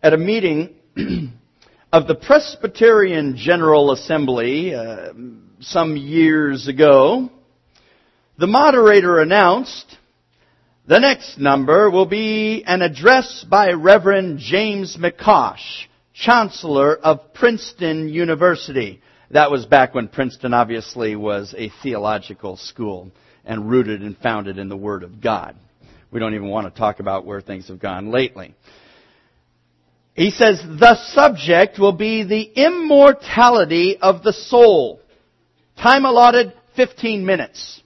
at a meeting of the Presbyterian General Assembly some years ago, the moderator announced, "The next number will be an address by Reverend James McCosh, Chancellor of Princeton University." That was back when Princeton obviously was a theological school and rooted and founded in the Word of God. We don't even want to talk about where things have gone lately. He says, "The subject will be the immortality of the soul. Time allotted, 15 minutes.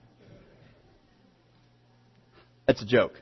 That's a joke.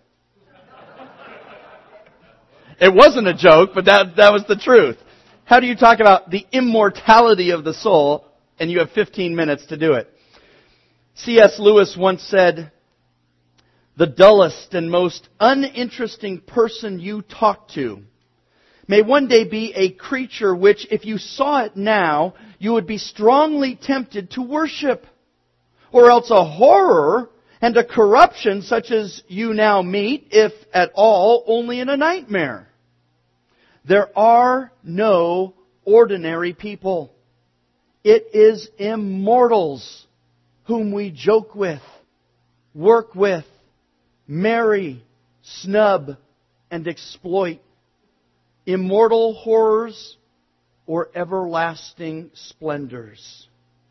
It wasn't a joke, but that was the truth. How do you talk about the immortality of the soul and you have 15 minutes to do it? C.S. Lewis once said, "The dullest and most uninteresting person you talk to may one day be a creature which, if you saw it now, you would be strongly tempted to worship, or else a horror and a corruption such as you now meet, if at all, only in a nightmare. There are no ordinary people. It is immortals whom we joke with, work with, marry, snub, and exploit. Immortal horrors or everlasting splendors."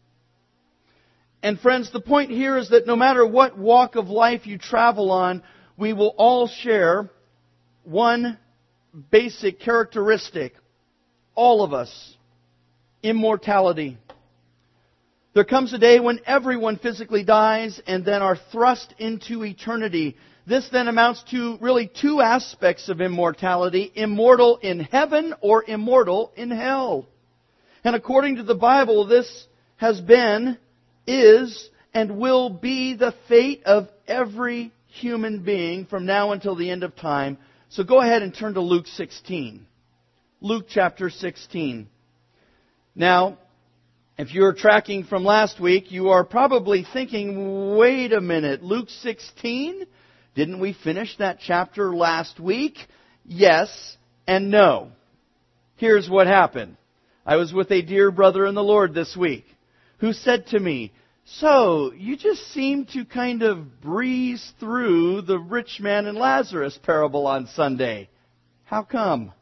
And friends, the point here is that no matter what walk of life you travel on, we will all share one basic characteristic. All of us. Immortality. There comes a day when everyone physically dies and then are thrust into eternity. This then amounts to really two aspects of immortality: immortal in heaven or immortal in hell. And according to the Bible, this has been, is, and will be the fate of every human being from now until the end of time. So go ahead and turn to Luke 16. Luke chapter 16. Now, if you're tracking from last week, you are probably thinking, wait a minute, Luke 16? Didn't we finish that chapter last week? Yes and no. Here's what happened. I was with a dear brother in the Lord this week who said to me, "So, you just seem to kind of breeze through the rich man and Lazarus parable on Sunday. How come?"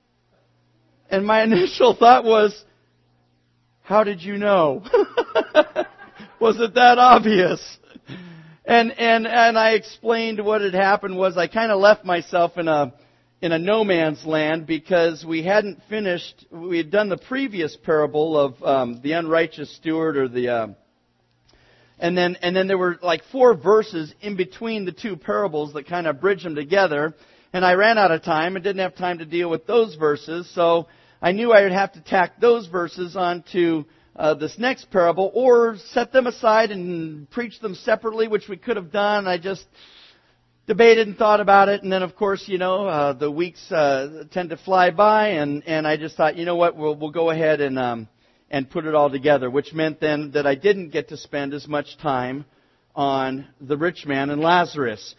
And my initial thought was, how did you know? Was it that obvious? And I explained what had happened was I kind of left myself in a no man's land because we hadn't finished. We had done the previous parable of the unrighteous steward, or the and then there were like 4 verses in between the two parables that kind of bridge them together. And I ran out of time and didn't have time to deal with those verses, so I knew I would have to tack those verses onto this next parable, or set them aside and preach them separately, which we could have done. I just debated and thought about it, and then of course, the weeks tend to fly by, and I just thought, you know what, we'll go ahead and put it all together, which meant then that I didn't get to spend as much time on the rich man and Lazarus.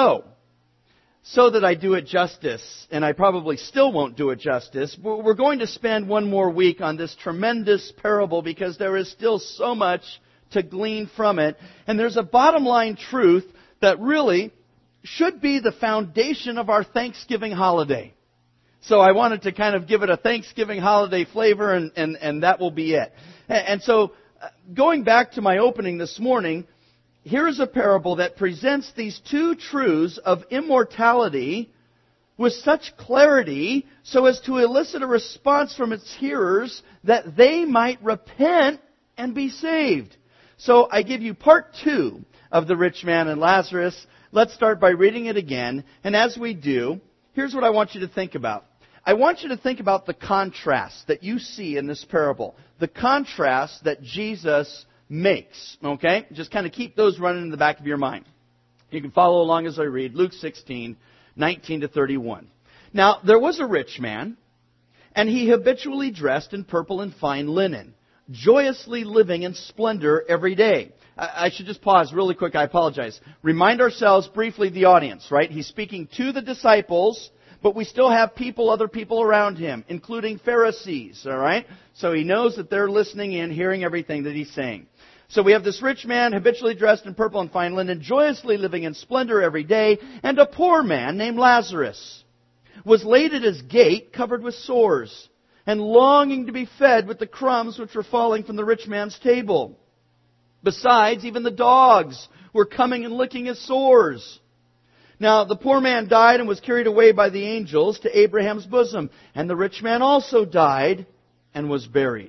So that I do it justice, and I probably still won't do it justice, we're going to spend one more week on this tremendous parable because there is still so much to glean from it. And there's a bottom line truth that really should be the foundation of our Thanksgiving holiday. So I wanted to kind of give it a Thanksgiving holiday flavor, and that will be it. And so, going back to my opening this morning, here's a parable that presents these two truths of immortality with such clarity so as to elicit a response from its hearers that they might repent and be saved. So I give you part 2 of the rich man and Lazarus. Let's start by reading it again. And as we do, here's what I want you to think about. I want you to think about the contrast that you see in this parable. The contrast that Jesus makes. Okay? Just kind of keep those running in the back of your mind. You can follow along as I read Luke 16, 19 to 31. "Now, there was a rich man, and he habitually dressed in purple and fine linen, joyously living in splendor every day." I should just pause really quick. I apologize. Remind ourselves briefly, the audience, right? He's speaking to the disciples, But we still have other people around him, including Pharisees, all right? So he knows that they're listening in, hearing everything that he's saying. So we have this rich man habitually dressed in purple and fine linen, joyously living in splendor every day, and a poor man named Lazarus was laid at his gate, covered with sores, and longing to be fed with the crumbs which were falling from the rich man's table. Besides, even the dogs were coming and licking his sores. Now, the poor man died and was carried away by the angels to Abraham's bosom. And the rich man also died and was buried.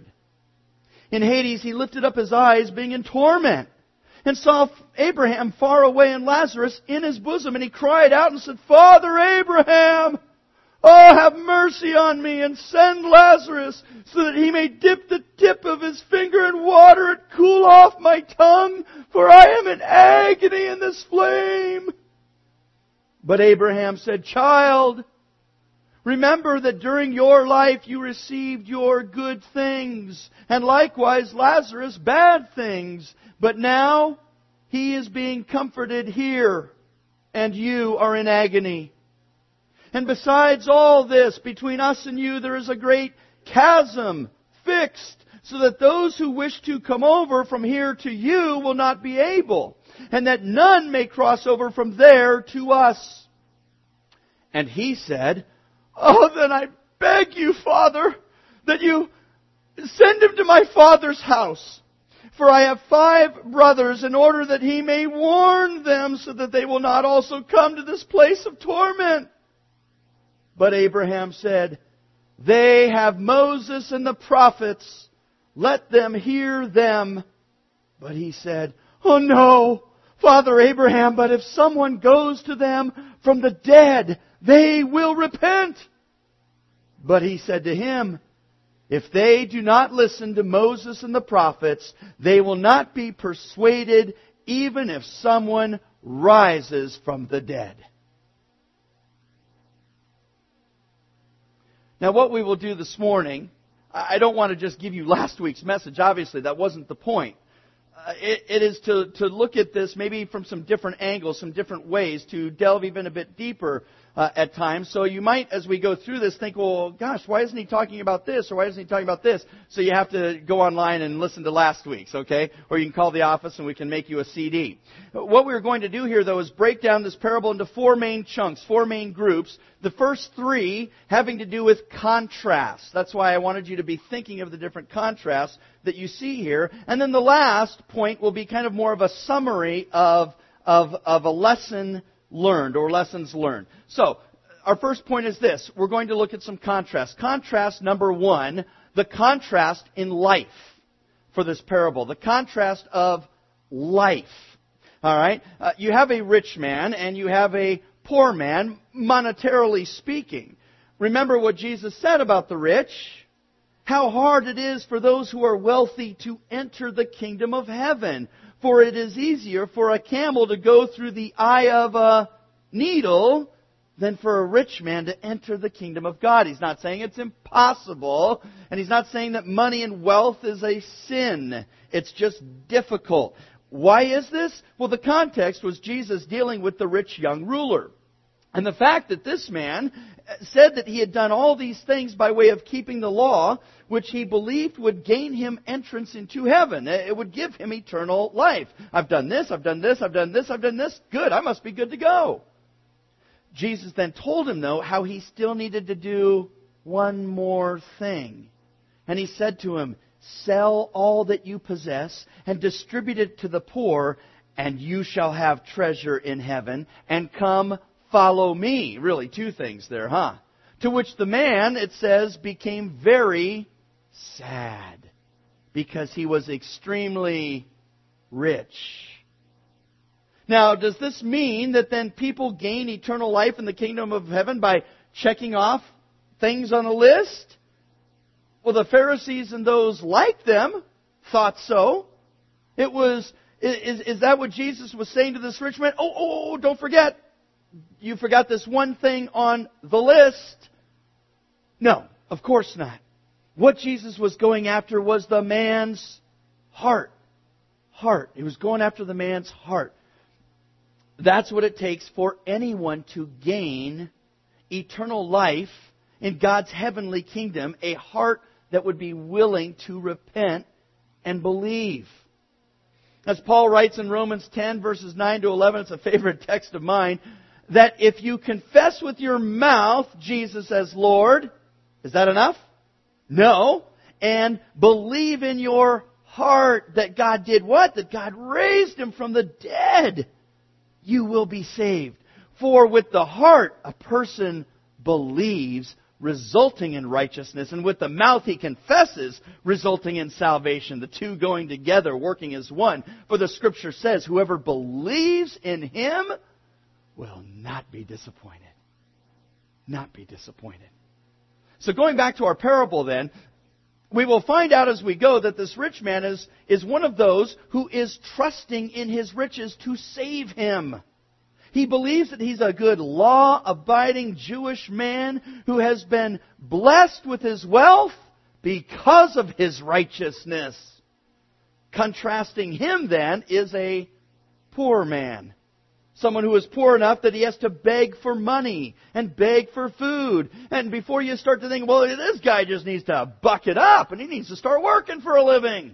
In Hades, he lifted up his eyes, being in torment, and saw Abraham far away and Lazarus in his bosom. And he cried out and said, Father Abraham, oh, have mercy on me and send Lazarus so that he may dip the tip of his finger in water and cool off my tongue, for I am in agony in this flame. But Abraham said, Child, remember that during your life you received your good things, and likewise Lazarus bad things. But now he is being comforted here, and you are in agony. And besides all this, between us and you there is a great chasm fixed, so that those who wish to come over from here to you will not be able, and that none may cross over from there to us. And he said, Oh, then I beg you, Father, that you send him to my father's house. For I have 5 brothers, in order that he may warn them, so that they will not also come to this place of torment. But Abraham said, They have Moses and the prophets. Let them hear them. But he said, Oh no, Father Abraham, but if someone goes to them from the dead, they will repent. But he said to him, If they do not listen to Moses and the prophets, they will not be persuaded, even if someone rises from the dead. Now, what we will do this morning, I don't want to just give you last week's message. Obviously, that wasn't the point. It is to look at this maybe from some different angles, some different ways, to delve even a bit deeper at times. So you might, as we go through this, think, well, gosh, why isn't he talking about this? Or why isn't he talking about this? So you have to go online and listen to last week's, okay? Or you can call the office and we can make you a CD. What we're going to do here, though, is break down this parable into 4 main chunks, 4 main groups. The first 3 having to do with contrast. That's why I wanted you to be thinking of the different contrasts that you see here. And then the last point will be kind of more of a summary of a lesson learned or lessons learned. So, our first point is this. We're going to look at some contrast. Contrast number 1, the contrast in life for this parable. The contrast of life. Alright? You have a rich man and you have a poor man, monetarily speaking. Remember what Jesus said about the rich. How hard it is for those who are wealthy to enter the kingdom of heaven. For it is easier for a camel to go through the eye of a needle than for a rich man to enter the kingdom of God. He's not saying it's impossible, and he's not saying that money and wealth is a sin. It's just difficult. Why is this? Well, the context was Jesus dealing with the rich young ruler. And the fact that this man said that he had done all these things by way of keeping the law, which he believed would gain him entrance into heaven. It would give him eternal life. I've done this, I've done this, I've done this, I've done this. Good, I must be good to go. Jesus then told him, though, how he still needed to do one more thing. And he said to him, Sell all that you possess and distribute it to the poor, and you shall have treasure in heaven, and come follow me. Really, 2 things there, huh? To which the man, it says, became very sad because he was extremely rich. Now, does this mean that then people gain eternal life in the kingdom of heaven by checking off things on a list? Well, the Pharisees and those like them thought so. Is that what Jesus was saying to this rich man? Oh, don't forget. You forgot this one thing on the list. No, of course not. What Jesus was going after was the man's heart. He was going after the man's heart. That's what it takes for anyone to gain eternal life in God's heavenly kingdom, a heart that would be willing to repent and believe. As Paul writes in Romans 10, verses 9 to 11, it's a favorite text of mine, that if you confess with your mouth Jesus as Lord, is that enough? No. And believe in your heart that God did what? That God raised Him from the dead. You will be saved. For with the heart a person believes, resulting in righteousness, and with the mouth he confesses, resulting in salvation. The two going together, working as one. For the Scripture says, whoever believes in Him will not be disappointed. Not be disappointed. So going back to our parable then, we will find out as we go that this rich man is one of those who is trusting in his riches to save him. He believes that he's a good law-abiding Jewish man who has been blessed with his wealth because of his righteousness. Contrasting him then is a poor man. Someone who is poor enough that he has to beg for money and beg for food. And before you start to think, well, this guy just needs to buck it up and he needs to start working for a living.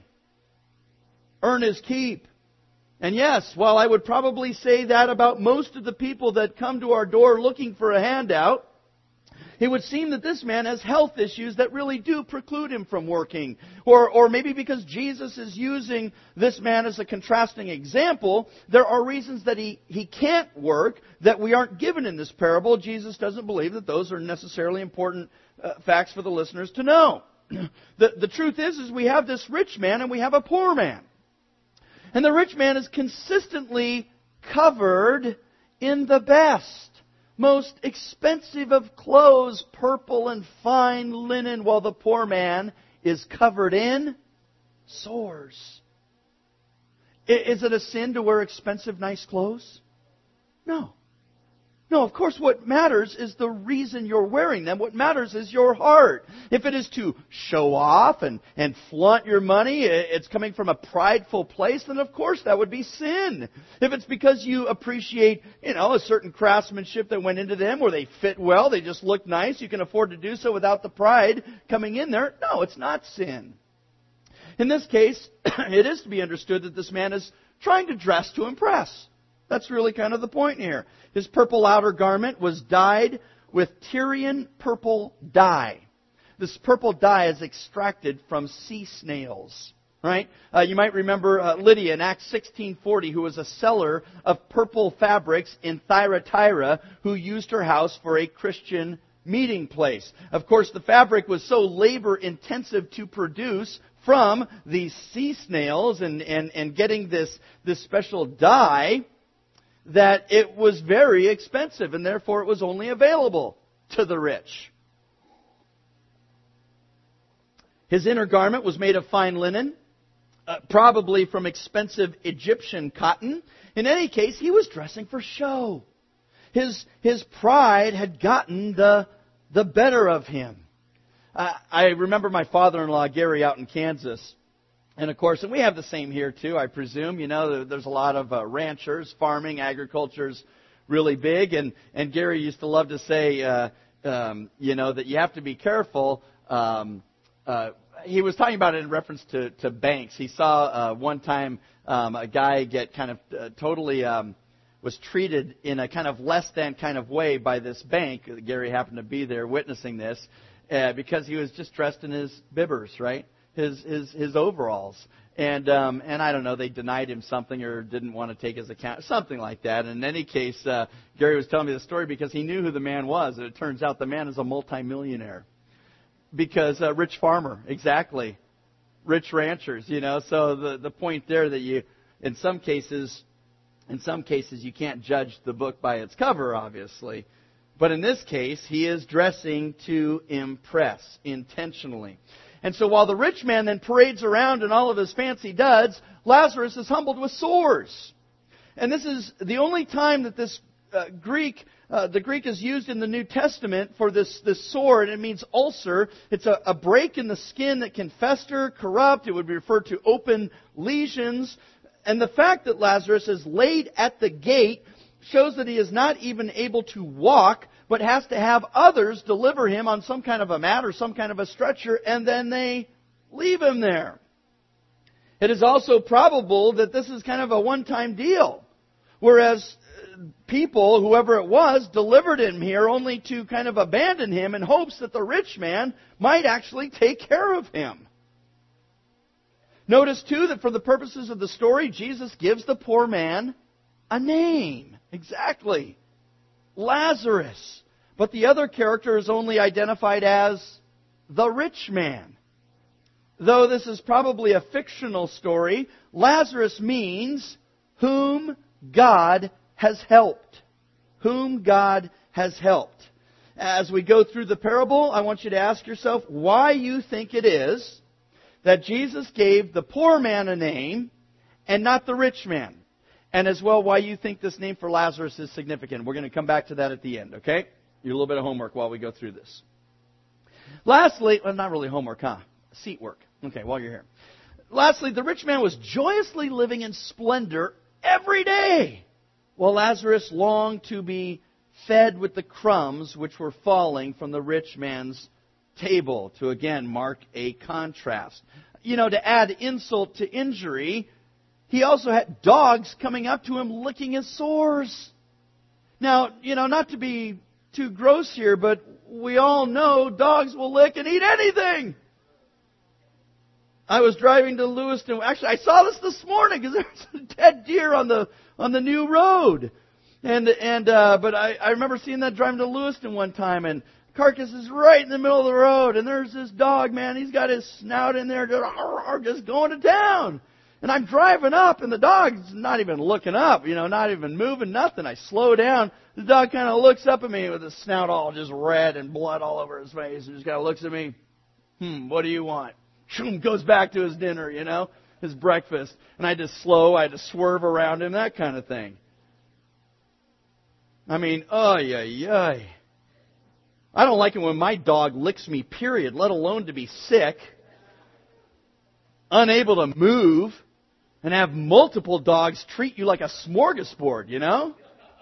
Earn his keep. And yes, while I would probably say that about most of the people that come to our door looking for a handout, it would seem that this man has health issues that really do preclude him from working. Or maybe because Jesus is using this man as a contrasting example, there are reasons that he can't work that we aren't given in this parable. Jesus doesn't believe that those are necessarily important facts for the listeners to know. The truth is we have this rich man and we have a poor man. And the rich man is consistently covered in the best, most expensive of clothes, purple and fine linen, while the poor man is covered in sores. Is it a sin to wear expensive, nice clothes? No. No, of course what matters is the reason you're wearing them. What matters is your heart. If it is to show off and flaunt your money, it's coming from a prideful place, then of course that would be sin. If it's because you appreciate, a certain craftsmanship that went into them, or they fit well, they just look nice, you can afford to do so without the pride coming in there, no, it's not sin. In this case, it is to be understood that this man is trying to dress to impress. That's really kind of the point here. His purple outer garment was dyed with Tyrian purple dye. This purple dye is extracted from sea snails. Right? You might remember Lydia in Acts 16:40, who was a seller of purple fabrics in Thyatira, who used her house for a Christian meeting place. Of course, the fabric was so labor-intensive to produce from these sea snails and getting this special dye, that it was very expensive, and therefore it was only available to the rich. His inner garment was made of fine linen, probably from expensive Egyptian cotton. In any case, he was dressing for show. His pride had gotten the better of him. I remember my father-in-law, Gary, out in Kansas. And of course, and we have the same here too, I presume. There's a lot of ranchers, farming, agriculture's really big. And Gary used to love to say, that you have to be careful. He was talking about it in reference to banks. He saw one time a guy get kind of totally was treated in a kind of less than kind of way by this bank. Gary happened to be there witnessing this because he was just dressed in his bibbers, right? His overalls. And I don't know, they denied him something or didn't want to take his account, something like that. And in any case, Gary was telling me the story because he knew who the man was. And it turns out the man is a multimillionaire. Because rich farmer, exactly. Rich ranchers, So the point there that in some cases you can't judge the book by its cover, obviously. But in this case, he is dressing to impress intentionally. And so while the rich man then parades around in all of his fancy duds, Lazarus is humbled with sores. And this is the only time that this the Greek is used in the New Testament for this sore, and it means ulcer. It's a break in the skin that can fester, corrupt. It would be referred to open lesions. And the fact that Lazarus is laid at the gate shows that he is not even able to walk, but has to have others deliver him on some kind of a mat or some kind of a stretcher, and then they leave him there. It is also probable that this is kind of a one-time deal, whereas people, whoever it was, delivered him here only to kind of abandon him in hopes that the rich man might actually take care of him. Notice, too, that for the purposes of the story, Jesus gives the poor man a name. Exactly. Lazarus. But the other character is only identified as the rich man. Though this is probably a fictional story, Lazarus means whom God has helped. Whom God has helped. As we go through the parable, I want you to ask yourself why you think it is that Jesus gave the poor man a name and not the rich man. And as well, why you think this name for Lazarus is significant. We're going to come back to that at the end, okay? A little bit of homework while we go through this. Lastly, well, not really homework, huh? Seat work. Okay, while you're here. Lastly, the rich man was joyously living in splendor every day, while Lazarus longed to be fed with the crumbs which were falling from the rich man's table, to again mark a contrast. You know, to add insult to injury, he also had dogs coming up to him licking his sores. Now, you know, not to be too gross here, but we all know dogs will lick and eat anything. I was driving to Lewiston. Actually, I saw this morning because there's a dead deer on the new road. But I remember seeing that driving to Lewiston one time, and carcass is right in the middle of the road, and there's this dog, man. He's got his snout in there, just going to town. And I'm driving up, and the dog's not even looking up, you know, not even moving, nothing. I slow down. The dog kind of looks up at me with his snout all just red and blood all over his face, and just kind of looks at me. What do you want? Goes back to his dinner, you know, his breakfast. And I had to swerve around him, that kind of thing. I mean, I don't like it when my dog licks me, period, let alone to be sick, unable to move, and have multiple dogs treat you like a smorgasbord, you know?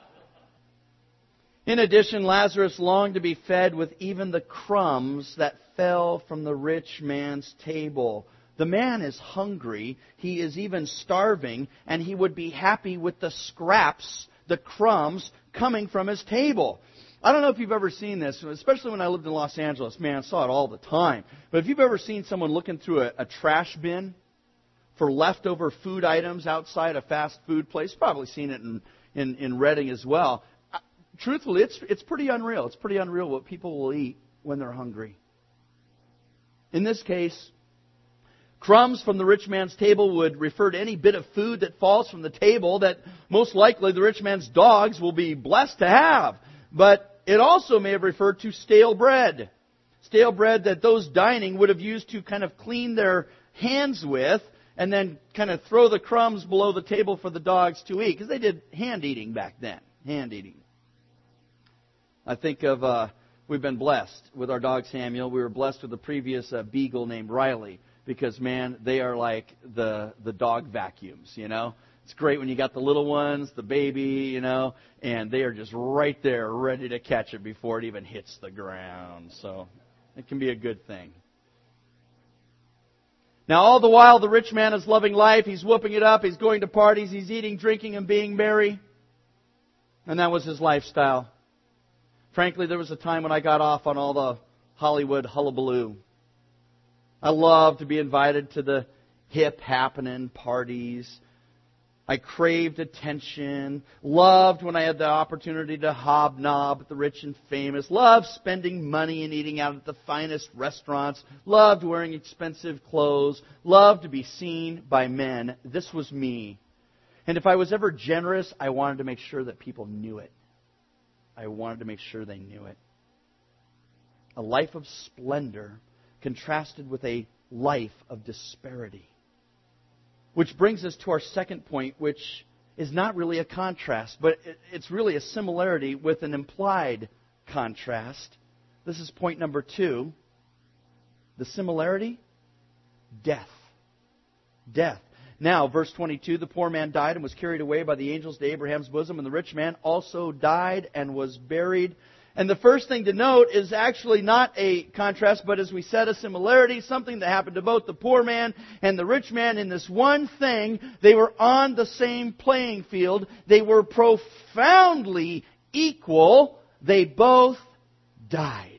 In addition, Lazarus longed to be fed with even the crumbs that fell from the rich man's table. The man is hungry, he is even starving, and he would be happy with the scraps, the crumbs, coming from his table. I don't know if you've ever seen this, especially when I lived in Los Angeles. Man, I saw it all the time. But if you've ever seen someone looking through a trash bin for leftover food items outside a fast food place, you've probably seen it in Redding as well. Truthfully, it's pretty unreal. It's pretty unreal what people will eat when they're hungry. In this case, crumbs from the rich man's table would refer to any bit of food that falls from the table that most likely the rich man's dogs will be blessed to have. But it also may have referred to stale bread. Stale bread that those dining would have used to kind of clean their hands with and then kind of throw the crumbs below the table for the dogs to eat. Because they did hand eating back then. Hand eating. I think of, we've been blessed with our dog Samuel. We were blessed with a previous beagle named Riley. Because, man, they are like the dog vacuums, you know. It's great when you got the little ones, the baby, you know, and they are just right there ready to catch it before it even hits the ground. So it can be a good thing. Now, all the while, the rich man is loving life. He's whooping it up. He's going to parties. He's eating, drinking, and being merry. And that was his lifestyle. Frankly, there was a time when I got off on all the Hollywood hullabaloo. I loved to be invited to the hip happening parties. I craved attention. Loved when I had the opportunity to hobnob with the rich and famous. Loved spending money and eating out at the finest restaurants. Loved wearing expensive clothes. Loved to be seen by men. This was me. And if I was ever generous, I wanted to make sure that people knew it. I wanted to make sure they knew it. A life of splendor contrasted with a life of disparity. Which brings us to our second point, which is not really a contrast, but it's really a similarity with an implied contrast. This is point number 2. The similarity? Death. Death. Now, verse 22, the poor man died and was carried away by the angels to Abraham's bosom, and the rich man also died and was buried. And the first thing to note is actually not a contrast, but as we said, a similarity, something that happened to both the poor man and the rich man in this one thing. They were on the same playing field. They were profoundly equal. They both died.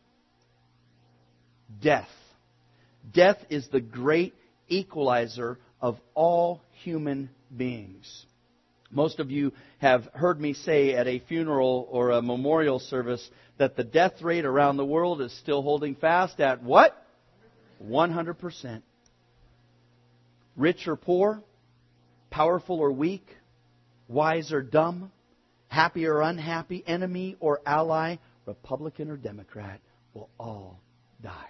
Death. Death is the great equalizer of all human beings. Most of you have heard me say at a funeral or a memorial service that the death rate around the world is still holding fast at what? 100%. Rich or poor, powerful or weak, wise or dumb, happy or unhappy, enemy or ally, Republican or Democrat, will all die.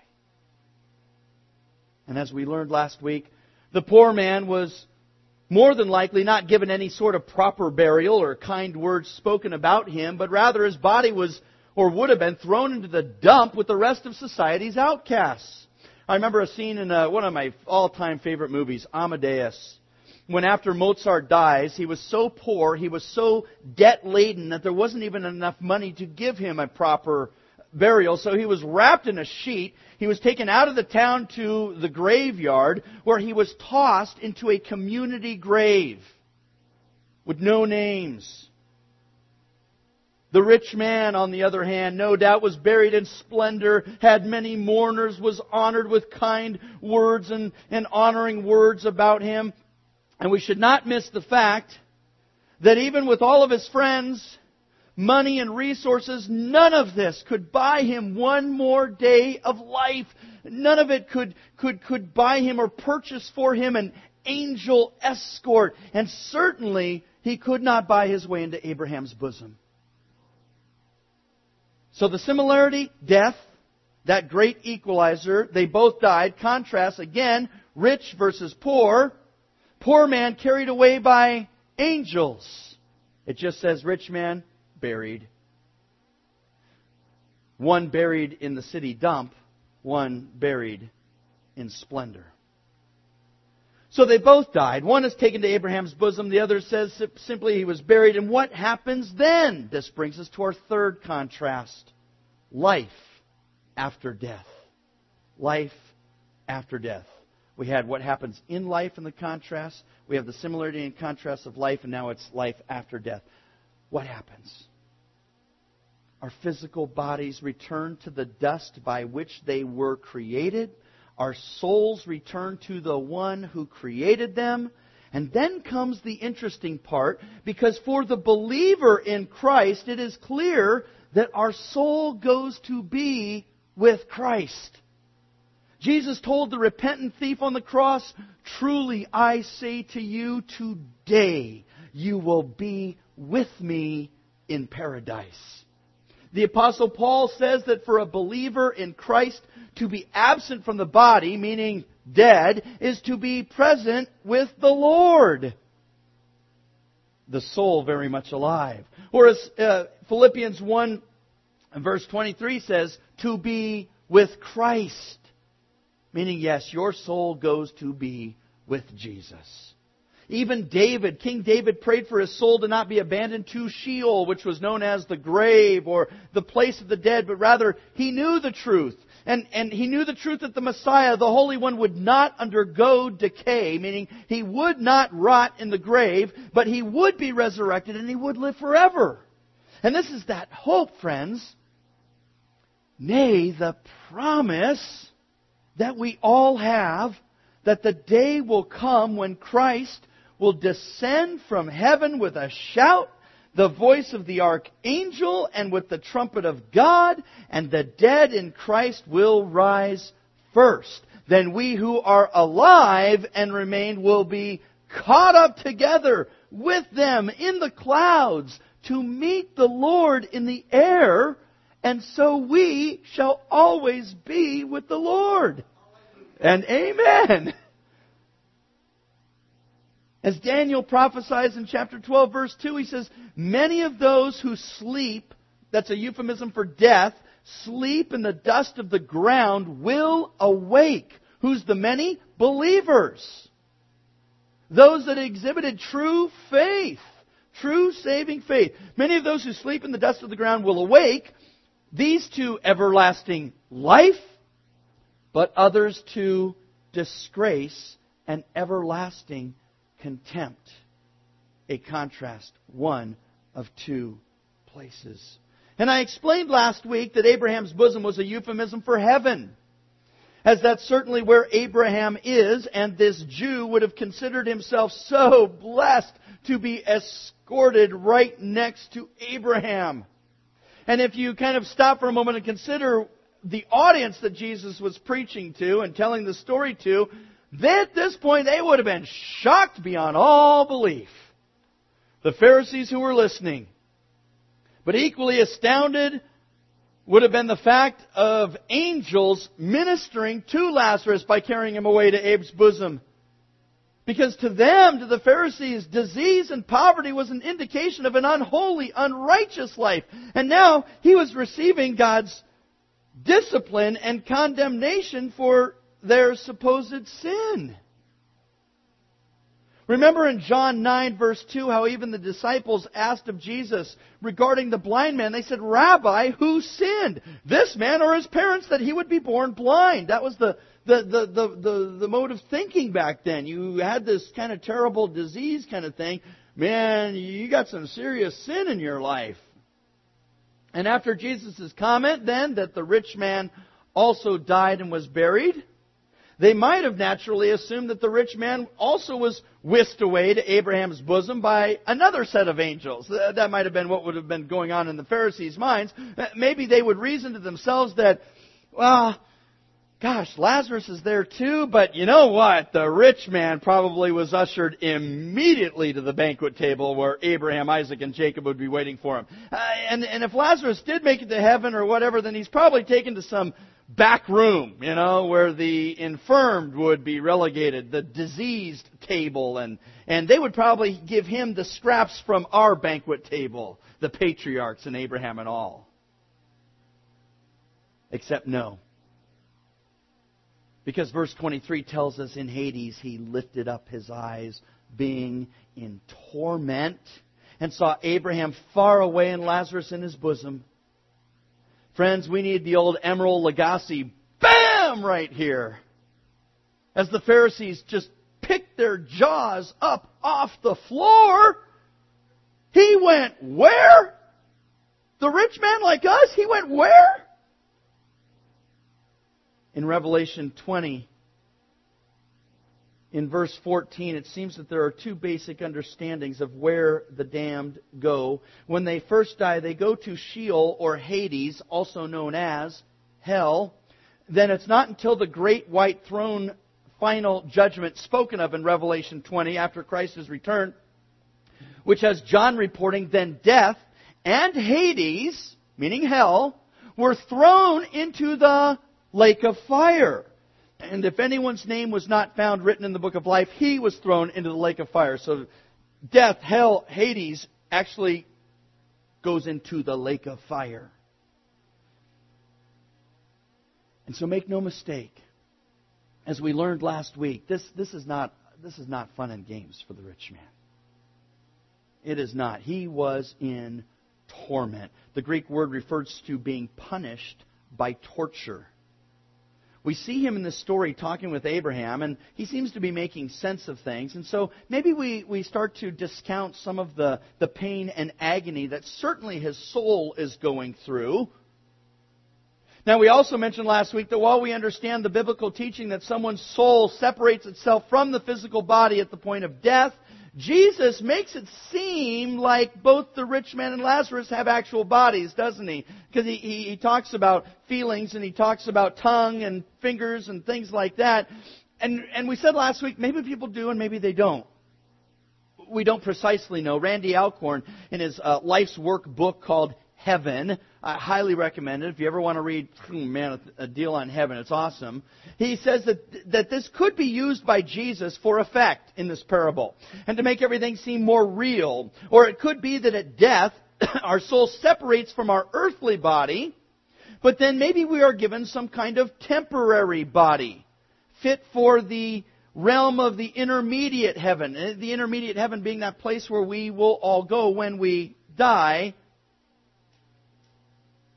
And as we learned last week, the poor man was more than likely not given any sort of proper burial or kind words spoken about him, but rather his body was, or would have been, thrown into the dump with the rest of society's outcasts. I remember a scene in one of my all-time favorite movies, Amadeus, when after Mozart dies, he was so poor, he was so debt-laden that there wasn't even enough money to give him a proper burial, so he was wrapped in a sheet. He was taken out of the town to the graveyard, where he was tossed into a community grave with no names. The rich man, on the other hand, no doubt was buried in splendor, had many mourners, was honored with kind words and honoring words about him. And we should not miss the fact that even with all of his friends, money and resources, none of this could buy him one more day of life. None of it could buy him or purchase for him an angel escort. And certainly he could not buy his way into Abraham's bosom. So the similarity, death, that great equalizer, they both died. Contrast again, rich versus poor. Poor man carried away by angels. It just says rich man buried. One buried in the city dump, one buried in splendor. So they both died. One is taken to Abraham's bosom. The other says simply he was buried. And what happens then? This brings us to our third contrast. Life after death. Life after death. We had what happens in life in the contrast. We have the similarity and contrast of life, and now it's life after death. What happens? Our physical bodies return to the dust by which they were created. Our souls return to the one who created them. And then comes the interesting part, because for the believer in Christ, it is clear that our soul goes to be with Christ. Jesus told the repentant thief on the cross, "Truly I say to you, today you will be with me in paradise." The Apostle Paul says that for a believer in Christ, to be absent from the body, meaning dead, is to be present with the Lord. The soul very much alive. Or as Philippians 1 verse 23 says, to be with Christ. Meaning, yes, your soul goes to be with Jesus. Even David, King David, prayed for his soul to not be abandoned to Sheol, which was known as the grave or the place of the dead, but rather he knew the truth. And he knew the truth that the Messiah, the Holy One, would not undergo decay, meaning he would not rot in the grave, but he would be resurrected and he would live forever. And this is that hope, friends. Nay, the promise that we all have that the day will come when Christ will descend from heaven with a shout, the voice of the archangel, and with the trumpet of God, and the dead in Christ will rise first. Then we who are alive and remain will be caught up together with them in the clouds to meet the Lord in the air, and so we shall always be with the Lord. And amen. As Daniel prophesies in chapter 12, verse 2, he says, many of those who sleep, that's a euphemism for death, sleep in the dust of the ground will awake. Who's the many? Believers. Those that exhibited true faith, true saving faith. Many of those who sleep in the dust of the ground will awake, these to everlasting life, but others to disgrace and everlasting contempt. A contrast, one of two places. And I explained last week that Abraham's bosom was a euphemism for heaven, as that's certainly where Abraham is, and this Jew would have considered himself so blessed to be escorted right next to Abraham. And if you kind of stop for a moment and consider the audience that Jesus was preaching to and telling the story to, at this point they would have been shocked beyond all belief. The Pharisees who were listening. But equally astounded would have been the fact of angels ministering to Lazarus by carrying him away to Abe's bosom. Because to them, to the Pharisees, disease and poverty was an indication of an unholy, unrighteous life. And now he was receiving God's discipline and condemnation for their supposed sin. Remember in John 9 verse 2 how even the disciples asked of Jesus regarding the blind man. They said, "Rabbi, who sinned? This man or his parents that he would be born blind?" That was the mode of thinking back then. You had this kind of terrible disease kind of thing. Man, you got some serious sin in your life. And after Jesus' comment then that the rich man also died and was buried, they might have naturally assumed that the rich man also was whisked away to Abraham's bosom by another set of angels. That might have been what would have been going on in the Pharisees' minds. Maybe they would reason to themselves that, well, gosh, Lazarus is there too, but you know what? The rich man probably was ushered immediately to the banquet table where Abraham, Isaac, and Jacob would be waiting for him. And if Lazarus did make it to heaven or whatever, then he's probably taken to some back room, where the infirmed would be relegated, the diseased table, and they would probably give him the scraps from our banquet table, the patriarchs and Abraham and all. Except no. Because verse 23 tells us in Hades he lifted up his eyes, being in torment, and saw Abraham far away and Lazarus in his bosom. Friends, we need the old Emeril Lagasse, bam, right here. As the Pharisees just picked their jaws up off the floor. He went where? The rich man like us, he went where? In Revelation 20, in verse 14, it seems that there are two basic understandings of where the damned go. When they first die, they go to Sheol or Hades, also known as hell. Then it's not until the great white throne final judgment spoken of in Revelation 20 after Christ is returned, which has John reporting, then death and Hades, meaning hell, were thrown into the lake of fire. And if anyone's name was not found written in the book of life, he was thrown into the lake of fire. So death, hell, Hades actually goes into the lake of fire. And so make no mistake, as we learned last week, this is not fun and games for the rich man. It is not. He was in torment. The Greek word refers to being punished by torture. We see him in this story talking with Abraham, and he seems to be making sense of things. And so maybe we start to discount some of the pain and agony that certainly his soul is going through. Now, we also mentioned last week that while we understand the biblical teaching that someone's soul separates itself from the physical body at the point of death, Jesus makes it seem like both the rich man and Lazarus have actual bodies, doesn't he? Because he talks about feelings and he talks about tongue and fingers and things like that. And we said last week, maybe people do and maybe they don't. We don't precisely know. Randy Alcorn, in his life's work book called Heaven, I highly recommend it. If you ever want to read, a deal on heaven, it's awesome. He says that this could be used by Jesus for effect in this parable and to make everything seem more real. Or it could be that at death, our soul separates from our earthly body, but then maybe we are given some kind of temporary body fit for the realm of the intermediate heaven. The intermediate heaven being that place where we will all go when we die,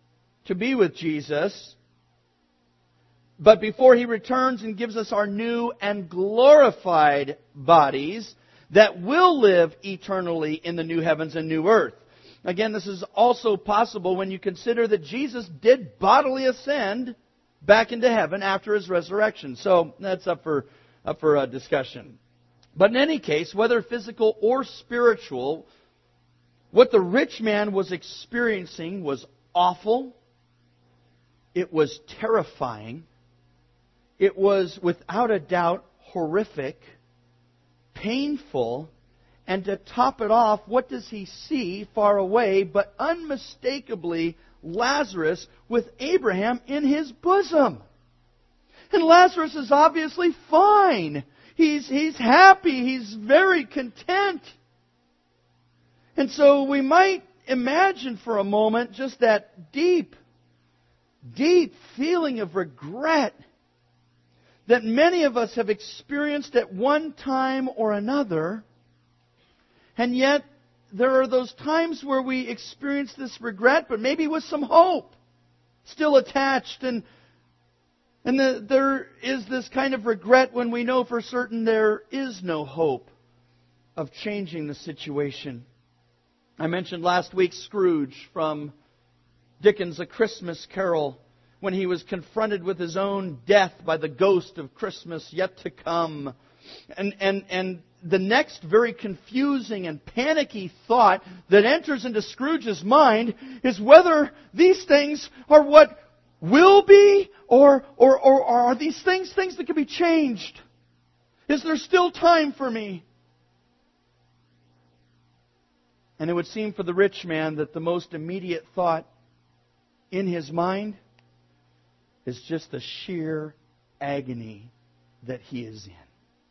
to be with Jesus. But before He returns and gives us our new and glorified bodies that will live eternally in the new heavens and new earth. Again, this is also possible when you consider that Jesus did bodily ascend back into heaven after His resurrection. So that's up for discussion. But in any case, whether physical or spiritual, what the rich man was experiencing was awful. It was terrifying. It was, without a doubt, horrific, painful, and to top it off, what does he see far away but unmistakably Lazarus with Abraham in his bosom? And Lazarus is obviously fine. He's happy. He's very content. And so we might imagine for a moment just that deep, deep feeling of regret that many of us have experienced at one time or another. And yet, there are those times where we experience this regret, but maybe with some hope still attached. And there is this kind of regret when we know for certain there is no hope of changing the situation. I mentioned last week Scrooge from Dickens' A Christmas Carol, when he was confronted with his own death by the ghost of Christmas yet to come. And the next very confusing and panicky thought that enters into Scrooge's mind is whether these things are what will be or are these things that can be changed? Is there still time for me? And it would seem for the rich man that the most immediate thought in his mind is just the sheer agony that he is in.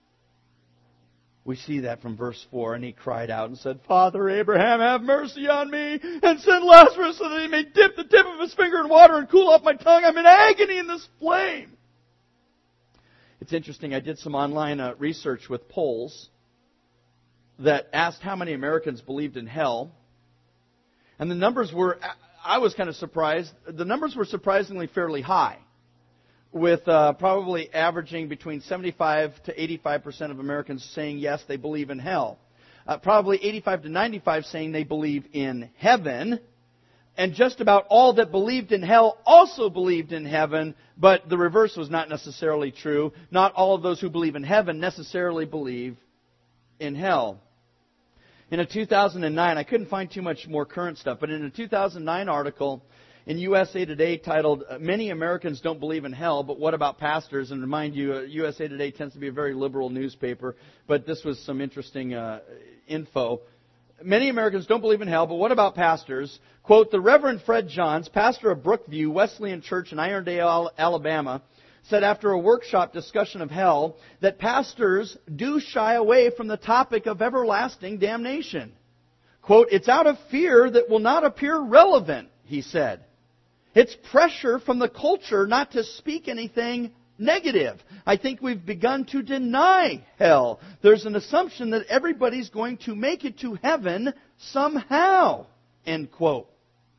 We see that from verse 4. And he cried out and said, Father Abraham, have mercy on me, and send Lazarus so that he may dip the tip of his finger in water and cool off my tongue. I'm in agony in this flame. It's interesting. I did some online research with polls that asked how many Americans believed in hell. And the numbers were, I was kind of surprised, the numbers were surprisingly fairly high, with probably averaging between 75 to 85% of Americans saying yes, they believe in hell. Probably 85 to 95 saying they believe in heaven. And just about all that believed in hell also believed in heaven, but the reverse was not necessarily true. Not all of those who believe in heaven necessarily believe in hell. In a 2009, I couldn't find too much more current stuff, but in a 2009 article in USA Today titled, Many Americans Don't Believe in Hell, But What About Pastors? And remind you, USA Today tends to be a very liberal newspaper, but this was some interesting info. Many Americans don't believe in hell, but what about pastors? Quote, the Reverend Fred Johns, pastor of Brookview Wesleyan Church in Irondale, Alabama, said after a workshop discussion of hell that pastors do shy away from the topic of everlasting damnation. Quote, it's out of fear that will not appear relevant, he said. It's pressure from the culture not to speak anything negative. I think we've begun to deny hell. There's an assumption that everybody's going to make it to heaven somehow. End quote.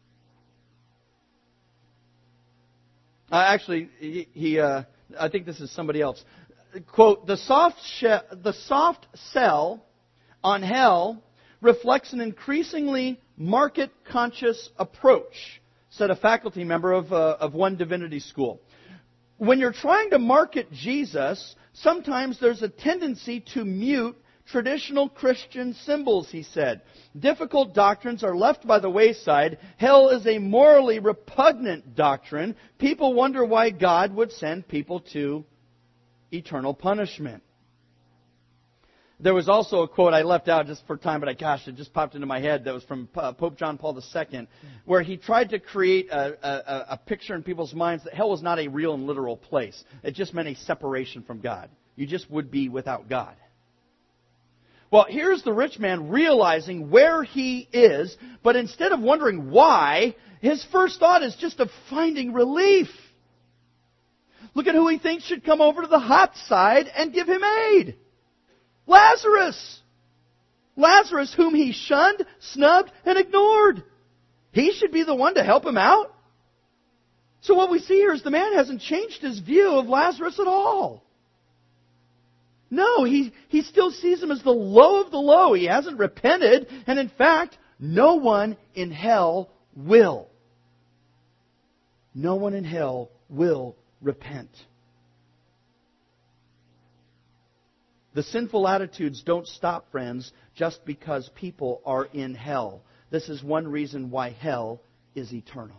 Actually, I think this is somebody else. Quote, the soft sell on hell reflects an increasingly market-conscious approach, said a faculty member of one divinity school. When you're trying to market Jesus, sometimes there's a tendency to mute traditional Christian symbols, he said. Difficult doctrines are left by the wayside. Hell is a morally repugnant doctrine. People wonder why God would send people to eternal punishment. There was also a quote I left out just for time, but it just popped into my head that was from Pope John Paul II, where he tried to create a picture in people's minds that hell was not a real and literal place. It just meant a separation from God. You just would be without God. Well, here's the rich man realizing where he is, but instead of wondering why, his first thought is just of finding relief. Look at who he thinks should come over to the hot side and give him aid. Lazarus! Lazarus, whom he shunned, snubbed, and ignored. He should be the one to help him out. So what we see here is the man hasn't changed his view of Lazarus at all. No, he still sees him as the low of the low. He hasn't repented, and in fact, no one in hell will. No one in hell will repent. The sinful attitudes don't stop, friends, just because people are in hell. This is one reason why hell is eternal.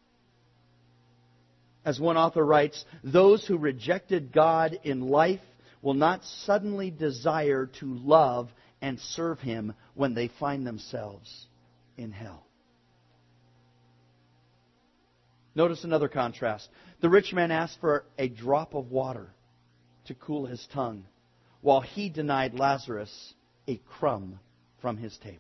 As one author writes, those who rejected God in life will not suddenly desire to love and serve Him when they find themselves in hell. Notice another contrast. The rich man asked for a drop of water to cool his tongue, while he denied Lazarus a crumb from his table.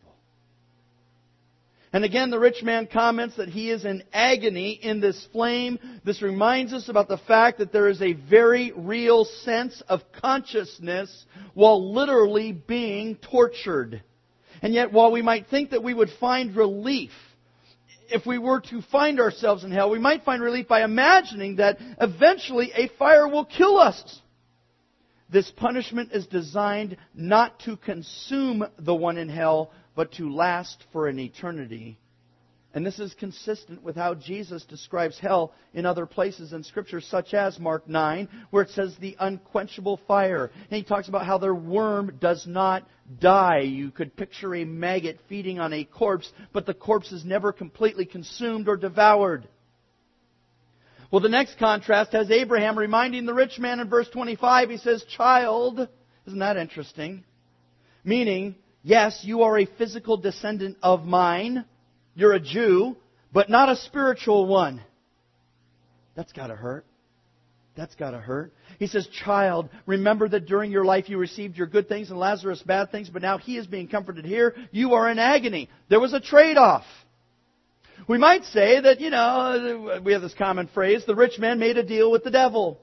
And again, the rich man comments that he is in agony in this flame. This reminds us about the fact that there is a very real sense of consciousness while literally being tortured. And yet, while we might think that we would find relief, if we were to find ourselves in hell, we might find relief by imagining that eventually a fire will kill us. This punishment is designed not to consume the one in hell, but to last for an eternity. And this is consistent with how Jesus describes hell in other places in Scripture, such as Mark 9, where it says the unquenchable fire. And He talks about how their worm does not die. You could picture a maggot feeding on a corpse, but the corpse is never completely consumed or devoured. Well, the next contrast has Abraham reminding the rich man in verse 25. He says, "Child," isn't that interesting? Meaning, yes, you are a physical descendant of mine. You're a Jew, but not a spiritual one. That's got to hurt. That's got to hurt. He says, "Child, remember that during your life you received your good things and Lazarus bad things, but now he is being comforted here. You are in agony." There was a trade-off. We might say that, we have this common phrase, the rich man made a deal with the devil.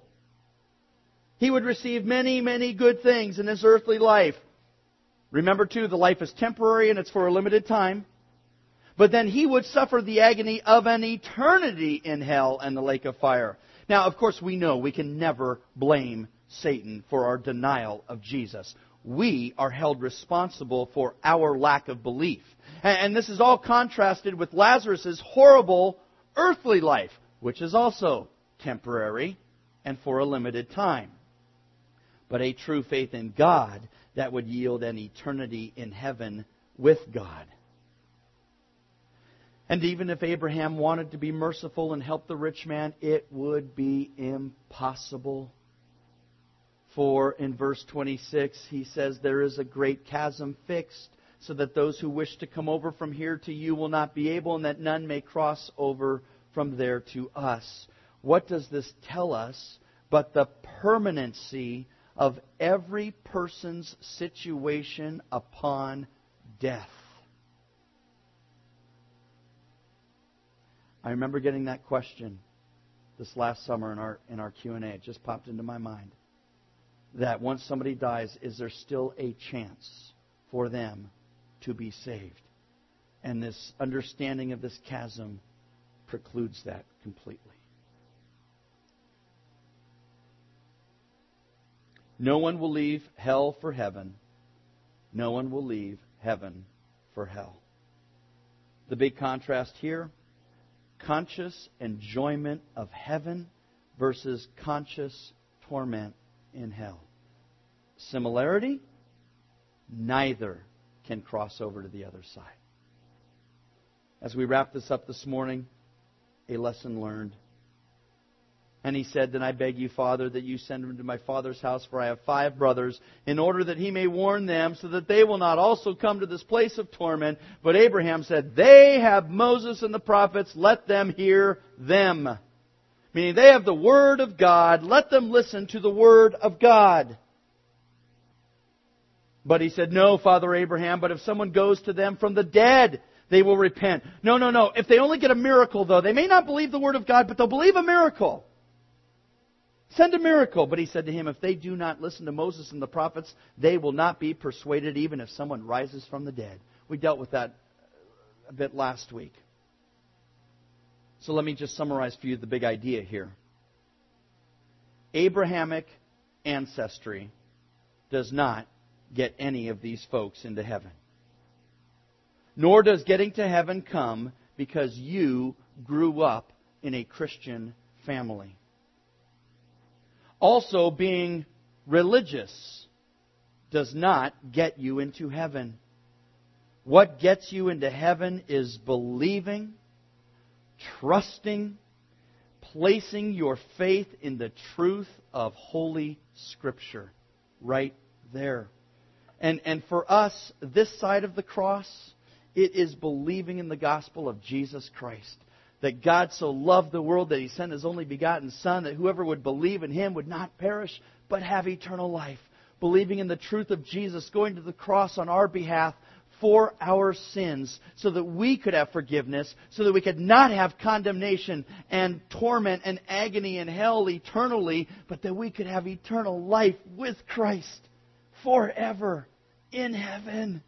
He would receive many, many good things in his earthly life. Remember, too, the life is temporary and it's for a limited time. But then he would suffer the agony of an eternity in hell and the lake of fire. Now, of course, we know we can never blame Satan for our denial of Jesus. We are held responsible for our lack of belief. And this is all contrasted with Lazarus' horrible earthly life, which is also temporary and for a limited time. But a true faith in God that would yield an eternity in heaven with God. And even if Abraham wanted to be merciful and help the rich man, it would be impossible. For in verse 26, he says, "There is a great chasm fixed, so that those who wish to come over from here to you will not be able, and that none may cross over from there to us." What does this tell us but the permanency of every person's situation upon death? I remember getting that question this last summer in our Q&A. It just popped into my mind. That once somebody dies, is there still a chance for them to be saved? And this understanding of this chasm precludes that completely. No one will leave hell for heaven. No one will leave heaven for hell. The big contrast here, conscious enjoyment of heaven versus conscious torment in hell. Similarity, neither can cross over to the other side. As we wrap this up this morning, a lesson learned. And he said, "Then I beg you, Father, that you send him to my father's house, for I have 5 brothers, in order that he may warn them, so that they will not also come to this place of torment." But Abraham said, "They have Moses and the prophets, let them hear them." Meaning they have the Word of God, let them listen to the Word of God. But he said, "No, Father Abraham, but if someone goes to them from the dead, they will repent." No. If they only get a miracle, though, they may not believe the Word of God, but they'll believe a miracle. Send a miracle. But he said to him, if they do not listen to Moses and the prophets, they will not be persuaded even if someone rises from the dead. We dealt with that a bit last week. So let me just summarize for you the big idea here. Abrahamic ancestry does not get any of these folks into heaven. Nor does getting to heaven come because you grew up in a Christian family. Also, being religious does not get you into heaven. What gets you into heaven is believing, trusting, placing your faith in the truth of Holy Scripture. Right there. And for us, this side of the cross, it is believing in the gospel of Jesus Christ. That God so loved the world that He sent His only begotten Son, that whoever would believe in Him would not perish, but have eternal life. Believing in the truth of Jesus, going to the cross on our behalf for our sins, so that we could have forgiveness, so that we could not have condemnation and torment and agony in hell eternally, but that we could have eternal life with Christ forever in heaven.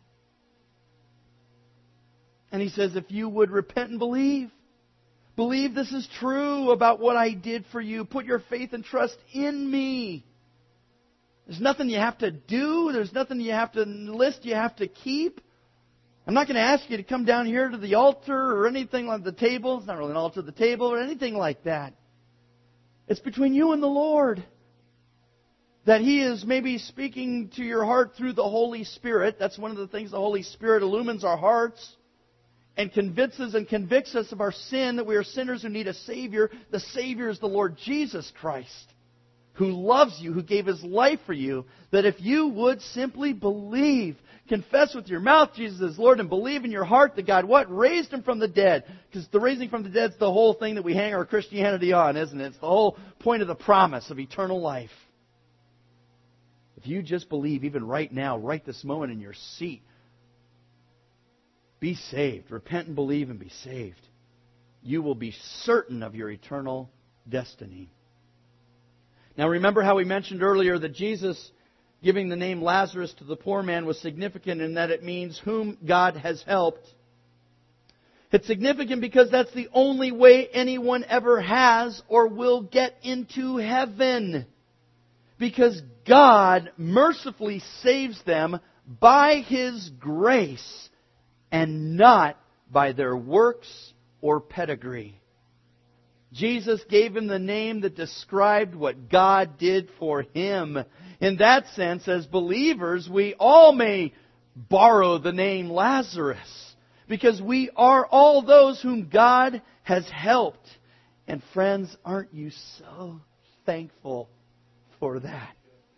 And He says, if you would repent and believe this is true about what I did for you, put your faith and trust in Me. There's nothing you have to do. There's nothing you have to list you have to keep. I'm not going to ask you to come down here to the altar or anything like the table. It's not really an altar, the table, or anything like that. It's between you and the Lord. That He is maybe speaking to your heart through the Holy Spirit. That's one of the things the Holy Spirit illumines our hearts and convinces and convicts us of our sin, that we are sinners who need a Savior. The Savior is the Lord Jesus Christ, who loves you, who gave His life for you, that if you would simply believe, confess with your mouth Jesus is Lord, and believe in your heart that God, what? Raised Him from the dead. Because the raising from the dead is the whole thing that we hang our Christianity on, isn't it? It's the whole point of the promise of eternal life. If you just believe, even right now, right this moment in your seat, be saved. Repent and believe and be saved. You will be certain of your eternal destiny. Now remember how we mentioned earlier that Jesus giving the name Lazarus to the poor man was significant in that it means whom God has helped. It's significant because that's the only way anyone ever has or will get into heaven. Because God mercifully saves them by His grace and not by their works or pedigree. Jesus gave him the name that described what God did for him. In that sense, as believers, we all may borrow the name Lazarus, because we are all those whom God has helped. And friends, aren't you so thankful for that?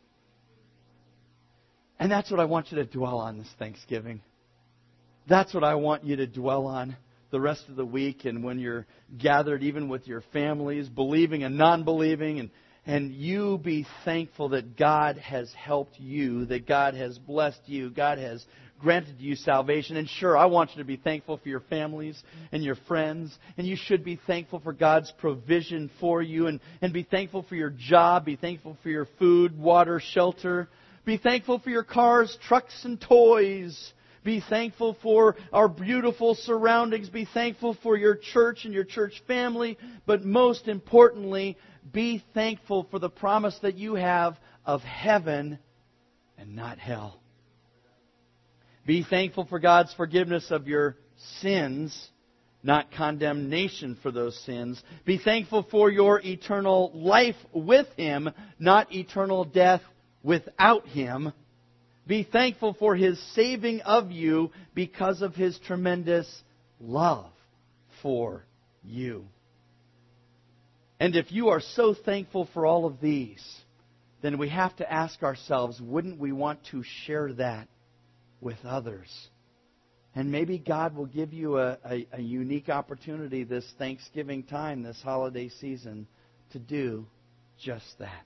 And that's what I want you to dwell on this Thanksgiving. That's what I want you to dwell on the rest of the week, and when you're gathered even with your families, believing and non-believing, and you be thankful that God has helped you, that God has blessed you, God has granted you salvation. And sure, I want you to be thankful for your families and your friends, and you should be thankful for God's provision for you, and be thankful for your job, be thankful for your food, water, shelter, be thankful for your cars, trucks, and toys. Be thankful for our beautiful surroundings. Be thankful for your church and your church family. But most importantly, be thankful for the promise that you have of heaven and not hell. Be thankful for God's forgiveness of your sins, not condemnation for those sins. Be thankful for your eternal life with Him, not eternal death without Him. Be thankful for His saving of you because of His tremendous love for you. And if you are so thankful for all of these, then we have to ask ourselves, wouldn't we want to share that with others? And maybe God will give you a unique opportunity this Thanksgiving time, this holiday season, to do just that.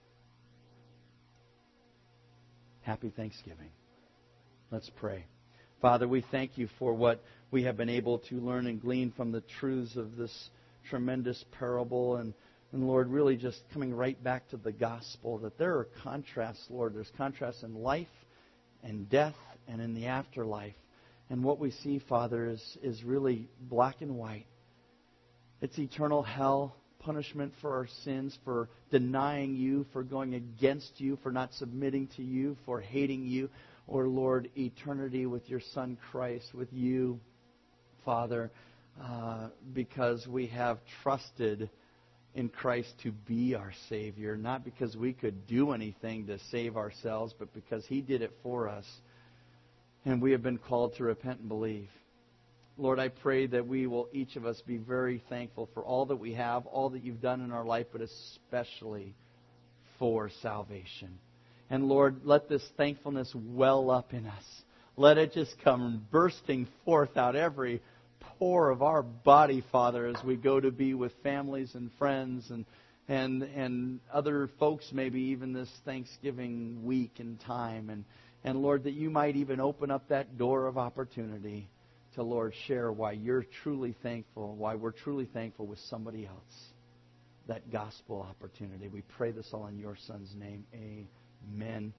Happy Thanksgiving. Let's pray. Father, we thank You for what we have been able to learn and glean from the truths of this tremendous parable. And Lord, really just coming right back to the gospel, that there are contrasts, Lord. There's contrasts in life and death and in the afterlife. And what we see, Father, is really black and white. It's eternal hell, punishment for our sins, for denying you, for going against you, for not submitting to you, for hating you. Or, Lord, eternity with your Son Christ, with you, Father, because we have trusted in Christ to be our Savior, not because we could do anything to save ourselves, but because He did it for us. And we have been called to repent and believe. Lord, I pray that we will, each of us, be very thankful for all that we have, all that you've done in our life, but especially for salvation. And Lord, let this thankfulness well up in us. Let it just come bursting forth out every pore of our body, Father, as we go to be with families and friends and other folks, maybe even this Thanksgiving week and time. And Lord, that you might even open up that door of opportunity to, Lord, share why you're truly thankful, why we're truly thankful with somebody else. That gospel opportunity. We pray this all in your Son's name. Amen.